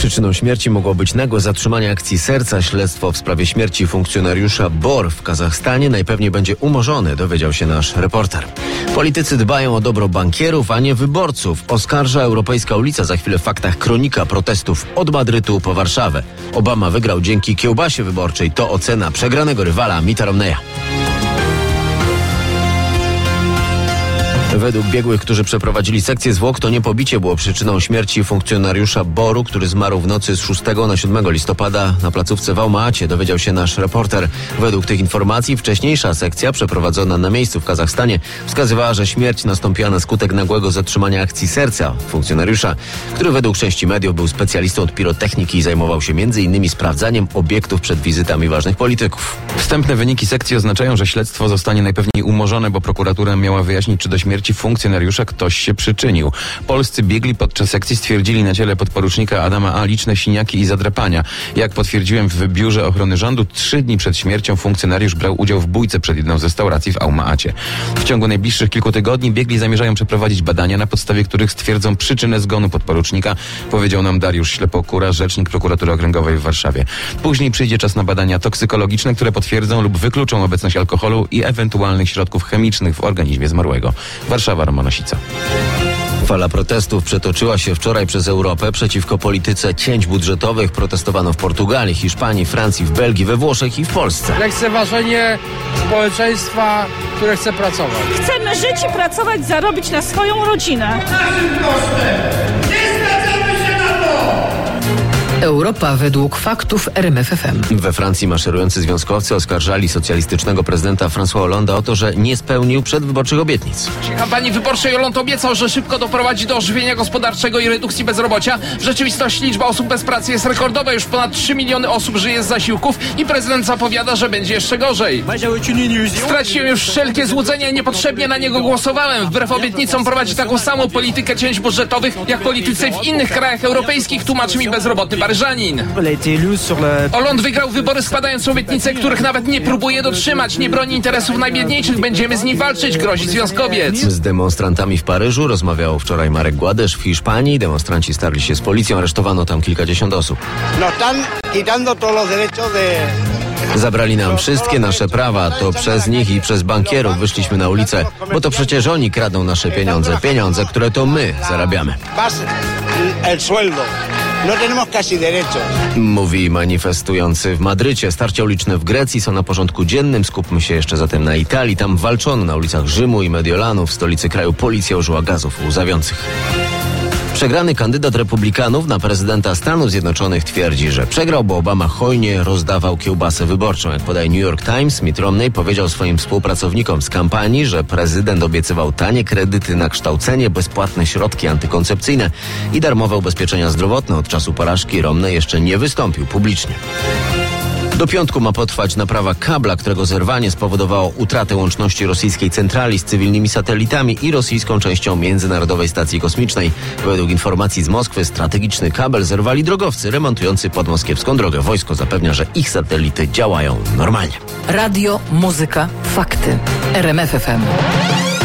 Przyczyną śmierci mogło być nagłe zatrzymanie akcji serca. Śledztwo w sprawie śmierci funkcjonariusza BOR w Kazachstanie najpewniej będzie umorzone, dowiedział się nasz reporter. Politycy dbają o dobro bankierów, a nie wyborców. Oskarża Europejska Ulica. Za chwilę w faktach kronika protestów od Madrytu po Warszawę. Obama wygrał dzięki kiełbasie wyborczej. To ocena przegranego rywala Mitta Romneya. Według biegłych, którzy przeprowadzili sekcję zwłok, to nie pobicie było przyczyną śmierci funkcjonariusza BOR-u, który zmarł w nocy z 6 na 7 listopada na placówce w Alma-Acie, dowiedział się nasz reporter. Według tych informacji wcześniejsza sekcja przeprowadzona na miejscu w Kazachstanie wskazywała, że śmierć nastąpiła na skutek nagłego zatrzymania akcji serca funkcjonariusza, który według części mediów był specjalistą od pirotechniki i zajmował się m.in. sprawdzaniem obiektów przed wizytami ważnych polityków. Wstępne wyniki sekcji oznaczają, że śledztwo zostanie najpewniej umorzone, bo prokuratura miała wyjaśnić, czy do śmierci funkcjonariusza ktoś się przyczynił. Polscy biegli podczas sekcji stwierdzili na ciele podporucznika Adama A. liczne siniaki i zadrapania. Jak potwierdziłem w Biurze Ochrony Rządu, 3 dni przed śmiercią funkcjonariusz brał udział w bójce przed jedną z restauracji w Alma-Acie. W ciągu najbliższych kilku tygodni biegli zamierzają przeprowadzić badania, na podstawie których stwierdzą przyczynę zgonu podporucznika, powiedział nam Dariusz Ślepokura, rzecznik Prokuratury Okręgowej w Warszawie. Później przyjdzie czas na badania toksykologiczne, które potwierdzą lub wykluczą obecność alkoholu i ewentualnych środków chemicznych w organizmie zmarłego. Warszawa, Roman Osica. Fala protestów przetoczyła się wczoraj przez Europę przeciwko polityce cięć budżetowych. Protestowano w Portugalii, Hiszpanii, Francji, w Belgii, we Włoszech i w Polsce. Lekceważenie społeczeństwa, które chce pracować. Chcemy żyć i pracować, zarobić na swoją rodzinę. Europa według faktów RMF FM. We Francji maszerujący związkowcy oskarżali socjalistycznego prezydenta François Hollande'a o to, że nie spełnił przedwyborczych obietnic. W kampanii wyborczej Hollande obiecał, że szybko doprowadzi do ożywienia gospodarczego i redukcji bezrobocia. W rzeczywistości liczba osób bez pracy jest rekordowa. Już ponad 3 miliony osób żyje z zasiłków i prezydent zapowiada, że będzie jeszcze gorzej. Straciłem już wszelkie złudzenia i niepotrzebnie na niego głosowałem. Wbrew obietnicom prowadzi taką samą politykę cięć budżetowych jak politycy w innych krajach europejskich, tłumaczy mi bezrobotny Paryżanin. Hollande wygrał wybory składając obietnice, których nawet nie próbuje dotrzymać. Nie broni interesów najbiedniejszych. Będziemy z nim walczyć, grozi związkowiec. Z demonstrantami w Paryżu rozmawiał wczoraj Marek Gładesz. W Hiszpanii demonstranci starli się z policją. Aresztowano tam kilkadziesiąt osób. Zabrali nam wszystkie nasze prawa. To przez nich i przez bankierów wyszliśmy na ulicę, bo to przecież oni kradną nasze pieniądze. Pieniądze, które to my zarabiamy. Mówi manifestujący w Madrycie. Starcia uliczne w Grecji są na porządku dziennym. Skupmy się jeszcze zatem na Italii. Tam walczono na ulicach Rzymu i Mediolanu. W stolicy kraju policja użyła gazów łzawiących. Przegrany kandydat republikanów na prezydenta Stanów Zjednoczonych twierdzi, że przegrał, bo Obama hojnie rozdawał kiełbasę wyborczą. Jak podaje New York Times, Mitt Romney powiedział swoim współpracownikom z kampanii, że prezydent obiecywał tanie kredyty na kształcenie, bezpłatne środki antykoncepcyjne i darmowe ubezpieczenia zdrowotne. Od czasu porażki Romney jeszcze nie wystąpił publicznie. Do piątku ma potrwać naprawa kabla, którego zerwanie spowodowało utratę łączności rosyjskiej centrali z cywilnymi satelitami i rosyjską częścią Międzynarodowej Stacji Kosmicznej. Według informacji z Moskwy strategiczny kabel zerwali drogowcy remontujący podmoskiewską drogę. Wojsko zapewnia, że ich satelity działają normalnie. Radio, muzyka, fakty. RMF FM.